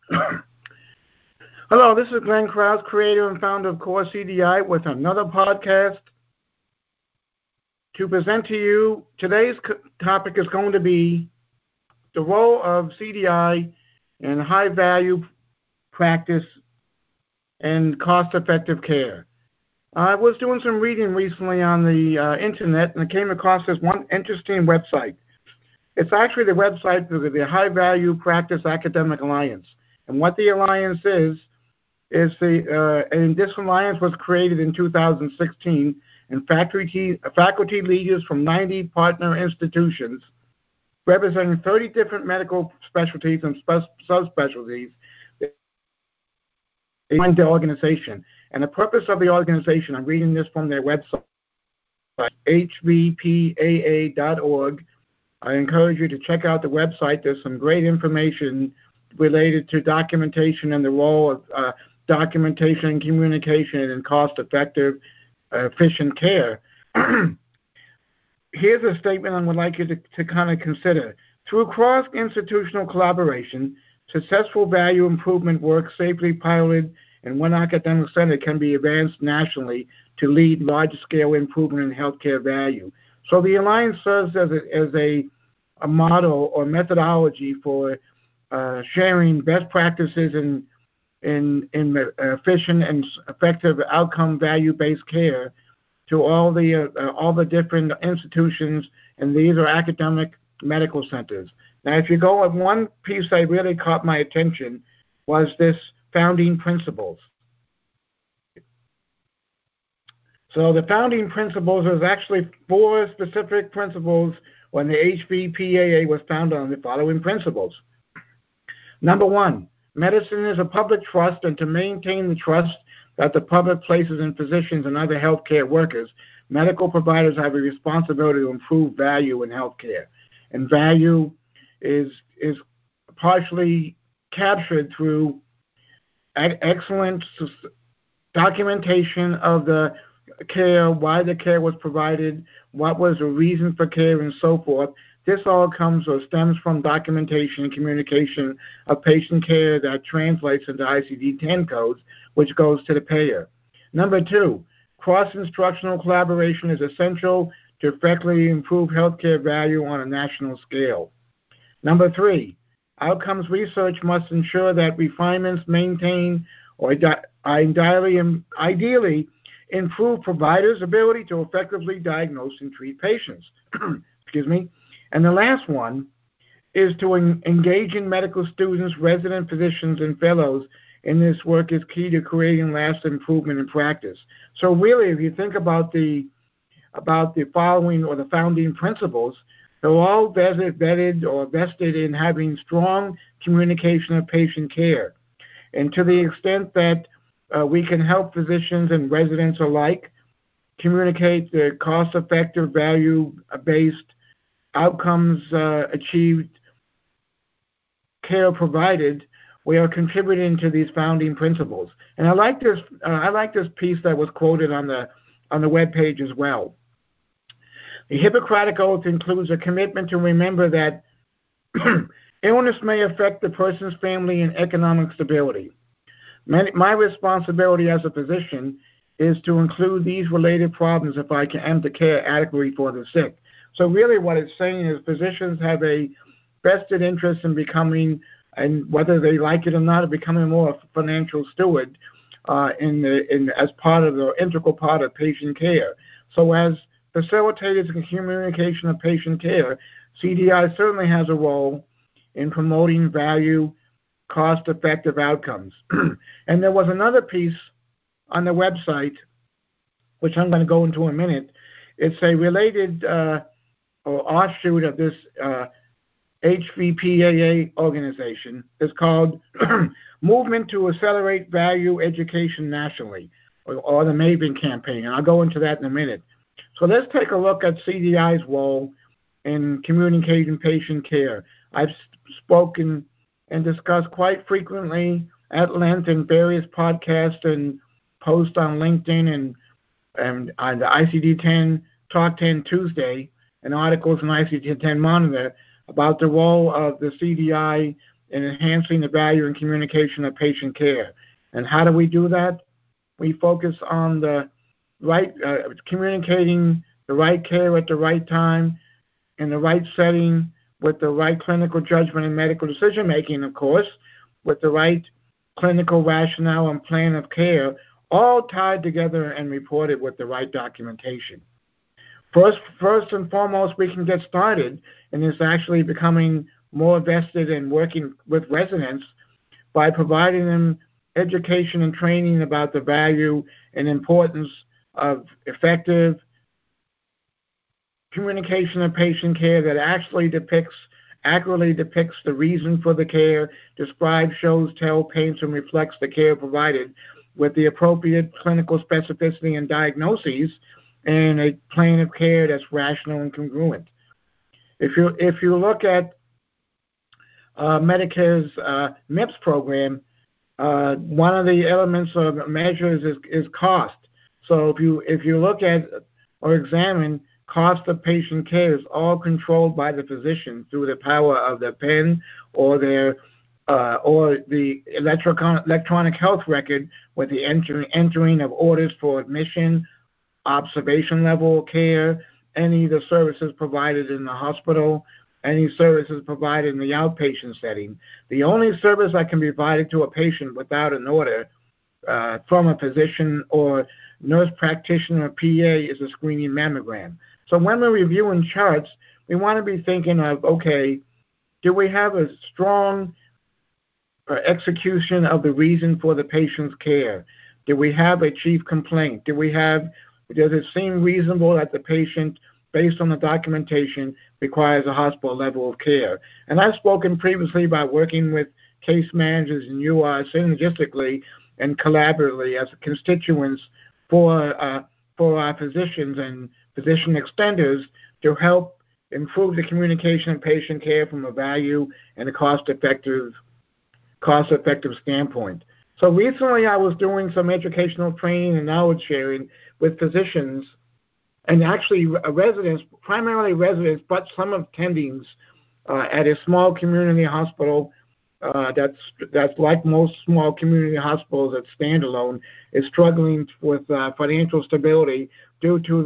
Hello, this is Glenn Krause, creator and founder of Core CDI, with another podcast to present to you. Today's topic is going to be the role of CDI in high-value practice and cost-effective care. I was doing some reading recently on the internet, and I came across this one interesting website. It's actually the website of the High Value Practice Academic Alliance. And what the alliance is and this alliance was created in 2016, and faculty leaders from 90 partner institutions representing 30 different medical specialties and subspecialties joined the organization. And the purpose of the organization, I'm reading this from their website, hvpaa.org. I encourage you to check out the website. There's some great information related to documentation and the role of documentation and communication in cost-effective, efficient care. Here's a statement I would like you to kind of consider. Through cross-institutional collaboration, successful value improvement work safely piloted in one academic center can be advanced nationally to lead large-scale improvement in healthcare value. So the Alliance serves as a model or methodology for sharing best practices in efficient and effective outcome value-based care to all the different institutions, and these are academic medical centers. Now, if you go on, one piece that really caught my attention was this founding principles. So the founding principles is actually 4 specific principles when the HVPAA was founded on the following principles. Number 1, medicine is a public trust, and to maintain the trust that the public places in physicians and other healthcare workers, medical providers have a responsibility to improve value in healthcare. And value is partially captured through excellent documentation of the care, why the care was provided, what was the reason for care, and so forth. This all comes or stems from documentation and communication of patient care that translates into ICD-10 codes, which goes to the payer. Number 2, cross-instructional collaboration is essential to effectively improve healthcare value on a national scale. Number 3, outcomes research must ensure that refinements maintain or ideally improve providers' ability to effectively diagnose and treat patients. Excuse me. And the last one is to engage in medical students, resident physicians, and fellows in this work is key to creating lasting improvement in practice. So really, if you think about the following or the founding principles, they're all vetted or vested in having strong communication of patient care. And to the extent that we can help physicians and residents alike communicate the cost-effective, value-based outcomes achieved, care provided, we are contributing to these founding principles. And I like this piece that was quoted on the web page as well. The Hippocratic Oath includes a commitment to remember that illness may affect the person's family and economic stability. My responsibility as a physician is to include these related problems if I am to care adequately for the sick. So really what it's saying is physicians have a vested interest in becoming, and whether they like it or not, becoming more financial steward as part of the integral part of patient care. So as facilitators in communication of patient care, CDI certainly has a role in promoting value, cost-effective outcomes. And there was another piece on the website, which I'm going to go into in a minute. It's a related or offshoot of this HVPAA organization. It's called Movement to Accelerate Value Education Nationally, or the MAVEN campaign, and I'll go into that in a minute. So let's take a look at CDI's role in communicating patient care. I've spoken and discussed quite frequently at length in various podcasts and posts on LinkedIn and on the ICD-10 Talk 10 Tuesday and articles in ICD-10 Monitor about the role of the CDI in enhancing the value and communication of patient care. And how do we do that? We focus on the right, communicating the right care at the right time, in the right setting, with the right clinical judgment and medical decision making, of course, with the right clinical rationale and plan of care, all tied together and reported with the right documentation. First and foremost, we can get started in this actually becoming more vested in working with residents by providing them education and training about the value and importance of effective communication of patient care that actually accurately depicts the reason for the care, describes, shows, tells, paints, and reflects the care provided with the appropriate clinical specificity and diagnoses, and a plan of care that's rational and congruent. If you look at Medicare's MIPS program, one of the elements of measures is cost. So if you look at or examine cost of patient care, is all controlled by the physician through the power of their pen or their or the electronic health record with the entering of orders for admission, observation level care, any of the services provided in the hospital, any services provided in the outpatient setting. The only service that can be provided to a patient without an order from a physician or nurse practitioner or PA is a screening mammogram. So when we're reviewing charts, we want to be thinking of, okay, do we have a strong execution of the reason for the patient's care? Do we have a chief complaint? Does it seem reasonable that the patient, based on the documentation, requires a hospital level of care? And I've spoken previously about working with case managers and UR synergistically and collaboratively as constituents for our physicians and physician extenders to help improve the communication of patient care from a value and a cost-effective standpoint. So recently I was doing some educational training and knowledge sharing with physicians and actually residents, primarily residents, but some attendings at a small community hospital that's like most small community hospitals that stand alone, is struggling with financial stability due to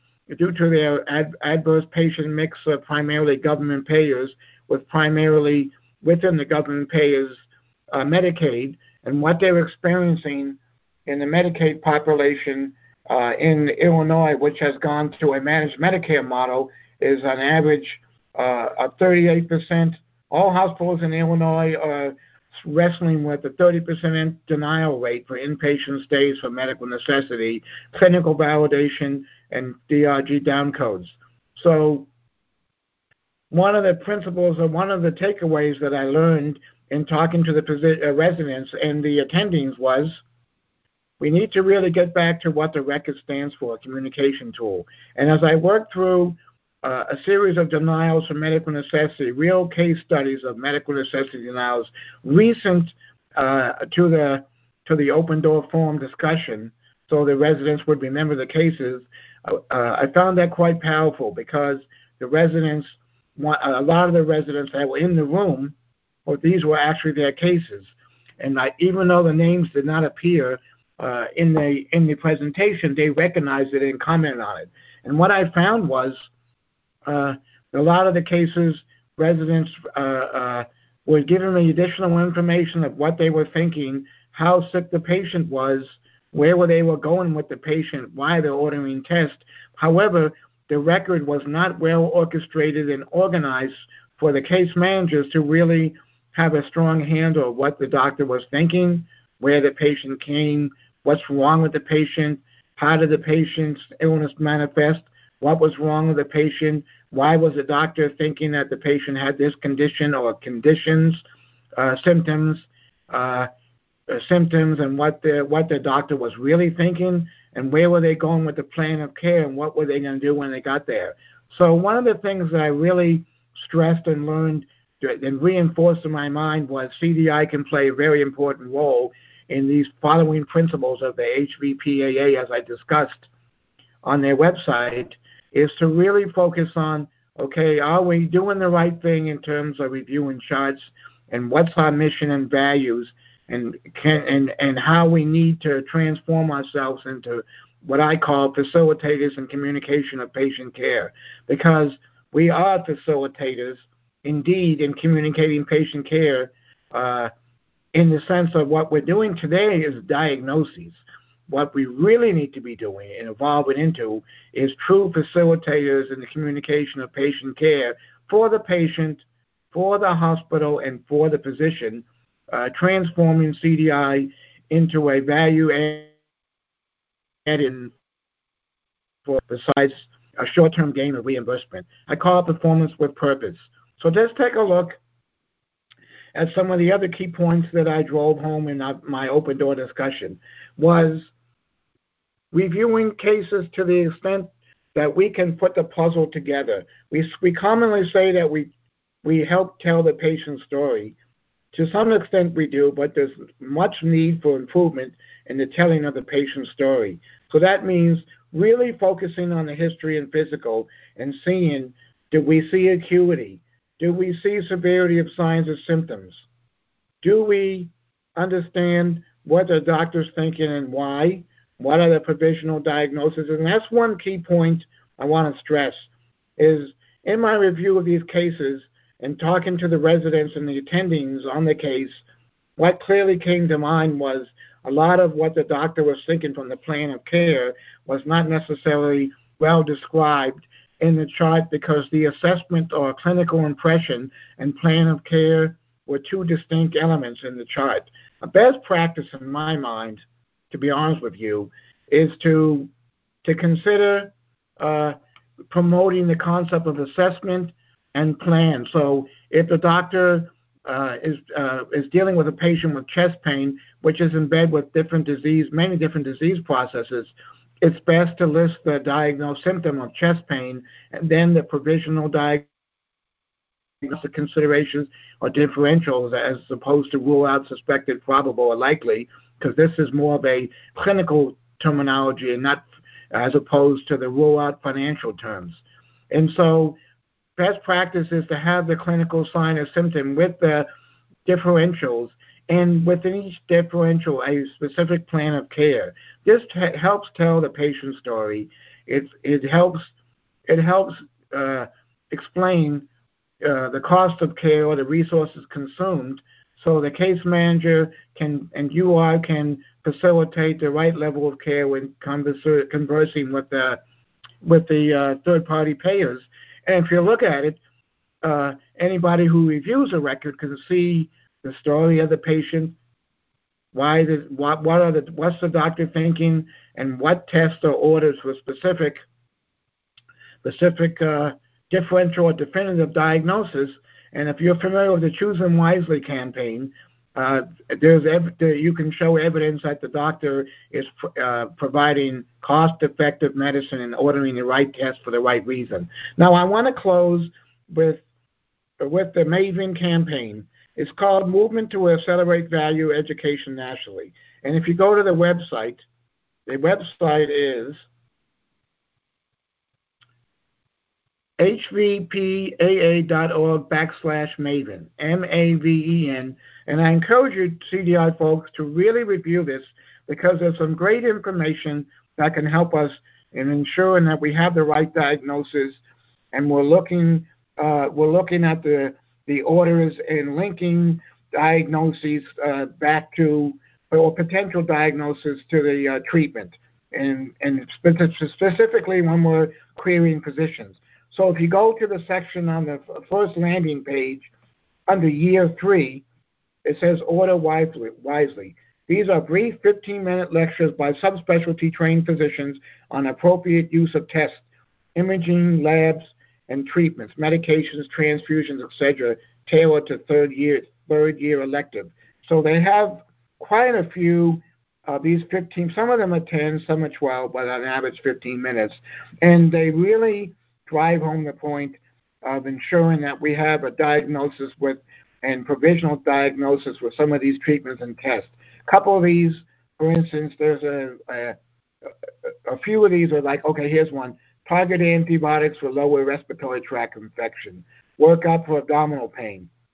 their adverse patient mix of primarily government payers, with primarily within the government payers Medicaid, and what they're experiencing in the Medicaid population in Illinois, which has gone to a managed Medicare model, is on average of 38%. All hospitals in Illinois are wrestling with a 30% denial rate for inpatient stays for medical necessity, clinical validation, and DRG down codes. So one of the principles or one of the takeaways that I learned in talking to the residents and the attendings was we need to really get back to what the record stands for, a communication tool. And as I worked through a series of denials for medical necessity, real case studies of medical necessity denials, recent to the open door forum discussion, so the residents would remember the cases, I found that quite powerful because a lot of the residents that were in the room, or these were actually their cases. And even though the names did not appear in the presentation, they recognized it and commented on it. And what I found was a lot of the cases, residents were given the additional information of what they were thinking, how sick the patient was, where they were going with the patient, why they're ordering tests. However, the record was not well orchestrated and organized for the case managers to really have a strong handle of what the doctor was thinking, where the patient came, what's wrong with the patient, how did the patient's illness manifest, what was wrong with the patient, why was the doctor thinking that the patient had this condition or conditions, symptoms, and what the doctor was really thinking, and where were they going with the plan of care, and what were they going to do when they got there. So one of the things that I really stressed and learned and reinforced in my mind was CDI can play a very important role in these following principles of the HVPAA, as I discussed on their website, is to really focus on, okay, are we doing the right thing in terms of reviewing charts? and what's our mission and values, and how we need to transform ourselves into what I call facilitators in communication of patient care, because we are facilitators indeed in communicating patient care, in the sense of what we're doing today is diagnoses. What we really need to be doing and evolving into is true facilitators in the communication of patient care for the patient, for the hospital, and for the physician, transforming CDI into a value added for besides a short-term gain of reimbursement. I call it performance with purpose. So let's take a look at some of the other key points that I drove home in my open door discussion. Was reviewing cases to the extent that we can put the puzzle together. We commonly say that we help tell the patient's story. To some extent we do, but there's much need for improvement in the telling of the patient's story. So that means really focusing on the history and physical and seeing, do we see acuity? Do we see severity of signs or symptoms? Do we understand what the doctor's thinking and why? What are the provisional diagnoses? And that's one key point I want to stress, is in my review of these cases and talking to the residents and the attendings on the case, what clearly came to mind was a lot of what the doctor was thinking from the plan of care was not necessarily well described in the chart, because the assessment or clinical impression and plan of care were two distinct elements in the chart. A best practice in my mind, to be honest with you, is to consider promoting the concept of assessment and plan. So if the doctor is dealing with a patient with chest pain, which is in bed with many different disease processes, it's best to list the diagnosed symptom of chest pain and then the provisional diagnosis considerations or differentials, as opposed to rule out suspected, probable, or likely, because this is more of a clinical terminology and not as opposed to the rule out financial terms. And so best practice is to have the clinical sign or symptom with the differentials, and within each differential a specific plan of care. This helps tell the patient's story. It helps explain the cost of care or the resources consumed, so the case manager can facilitate the right level of care when conversing with the third-party payers. And if you look at it, anybody who reviews a record can see the story of the patient, what's the doctor thinking, and what tests or orders for specific differential or definitive diagnosis. And if you're familiar with the Choose Them Wisely campaign, you can show evidence that the doctor is providing cost-effective medicine and ordering the right test for the right reason. Now, I want to close with the MAVEN campaign. It's called Movement to Accelerate Value Education Nationally. And if you go to the website is hvpaa.org/MAVEN, MAVEN. And I encourage you, CDI folks, to really review this, because there's some great information that can help us in ensuring that we have the right diagnosis, and we're looking at the orders and linking diagnoses back to, or potential diagnosis to the treatment, and specifically when we're querying physicians. So if you go to the section on the first landing page under year 3, it says Order Wisely. These are brief 15-minute lectures by subspecialty trained physicians on appropriate use of tests, imaging, labs, and treatments, medications, transfusions, etc., tailored to third year elective. So they have quite a few of these 15, some of them are 10, some are 12, but on average 15 minutes. And they really drive home the point of ensuring that we have a diagnosis and provisional diagnosis with some of these treatments and tests. A couple of these, for instance, there's a few of these are like, okay, here's one. Target antibiotics for lower respiratory tract infection. Workup for abdominal pain.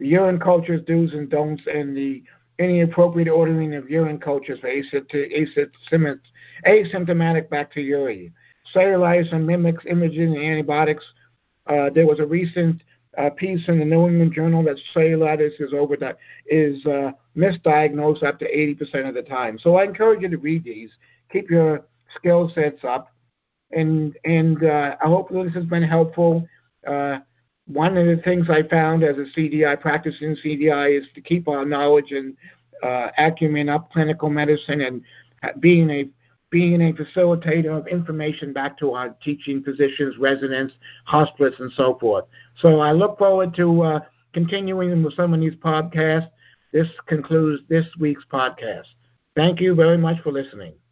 the urine cultures do's and don'ts, and any appropriate ordering of urine cultures for asymptomatic bacteriuria. Cellulitis and mimics imaging and antibiotics. There was a recent piece in the New England Journal that cellulitis is misdiagnosed up to 80% of the time. So I encourage you to read these. Keep your skill sets up, and I hope this has been helpful. One of the things I found as a CDI, practicing CDI, is to keep our knowledge and acumen up, clinical medicine, and being a facilitator of information back to our teaching physicians, residents, hospitalists, and so forth. So I look forward to continuing with some of these podcasts. This concludes this week's podcast. Thank you very much for listening.